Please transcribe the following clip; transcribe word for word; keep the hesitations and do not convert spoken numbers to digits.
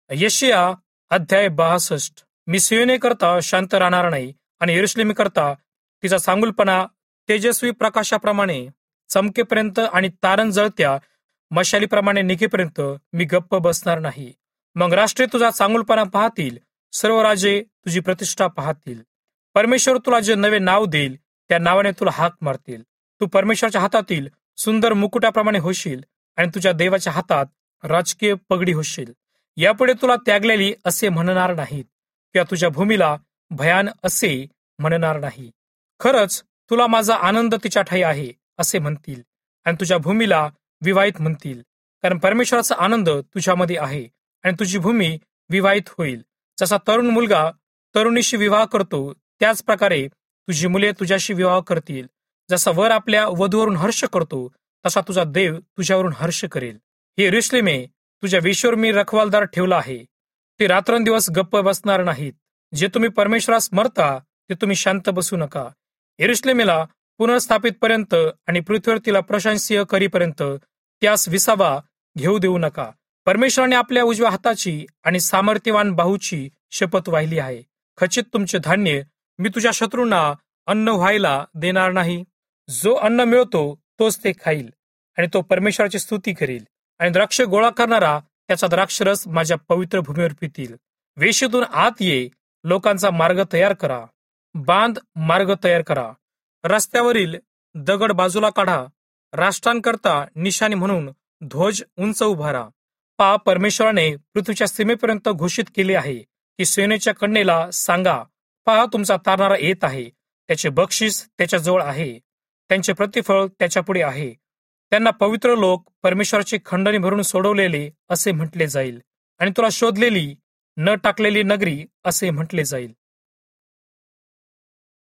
यशिया अध्याय बासष्ट. मी सियोने करता शांत राहणार नाही आणि यरुशलेमी करता तिचा चांगुलपणा तेजस्वी प्रकाशाप्रमाणे चमकेपर्यंत आणि तारण जळत्या मशालीप्रमाणे निघेपर्यंत मी गप्प बसणार नाही. मग राष्ट्रे तुझा चांगुलपणा पाहतील, सर्व राजे तुझी प्रतिष्ठा पाहतील. परमेश्वर तुला जे नवे नाव देईल त्या नावाने तुला हाक मारतील. तू परमेश्वराच्या हातातील सुंदर मुकुटाप्रमाणे होशील आणि तुझ्या देवाच्या हातात राजकीय पगडी होशील. यापुढे तुला त्यागलेली असे म्हणणार नाहीत किंवा तुझ्या भूमीला भयान असे म्हणणार नाही. खरंच तुला माझा आनंद तिच्या ठाई आहे असे म्हणतील आणि तुझ्या भूमीला विवाहित म्हणतील, कारण परमेश्वराचा आनंद तुझ्यामध्ये आहे आणि तुझी भूमी विवाहित होईल. जसा तरुण मुलगा तरुणीशी विवाह करतो त्याच प्रकारे तुझी मुले तुझ्याशी विवाह करतील. जसा वर आपल्या वधूवरून हर्ष करतो तसा तुझा देव तुझ्यावरून हर्ष करेल. हे यरुशलेमे, तुझ्या वेशीवर मी रखवालदार ठेवला आहे. ते रात्रंदिवस गप्प बसणार नाहीत. जे तुम्ही परमेश्वरास मरता ते तुम्ही शांत बसू नका. यरुशलेमेला पुनर्स्थापित पर्यंत आणि पृथ्वीवर तिला प्रशंसीय करीपर्यंत त्यास विसावा घेऊ देऊ नका. परमेश्वराने आपल्या उजव्या हाताची आणि सामर्थ्यवान बाहूची शपथ वाहिली आहे. खचित तुमचे धान्य मी तुझ्या शत्रूंना अन्न व्हायला देणार नाही. जो अन्न मिळतो तोच ते खाईल आणि तो परमेश्वराची स्तुती करील. आणि द्राक्ष गोळा करणारा त्याचा द्राक्षरस माझ्या पवित्र भूमीवर पितील. वेशीतून आत ये, लोकांचा मार्ग तयार करा, बांध मार्ग तयार करा. रस्त्यावरील दगड बाजूला काढा. राष्ट्रांकरता निशाणी म्हणून ध्वज उंच उभारा. पहा, परमेश्वराने पृथ्वीच्या सीमेपर्यंत घोषित केले आहे की सेनेच्या कन्येला सांगा, पहा तुमचा तारणारा येत आहे. त्याचे बक्षीस त्याच्या जवळ आहे, त्यांचे प्रतिफळ त्याच्या पुढे आहे. त्यांना पवित्र लोक, परमेश्वराची खंडणी भरून सोडवलेले असे म्हटले जाईल आणि तुला शोधलेली न टाकलेली नगरी असे म्हटले जाईल.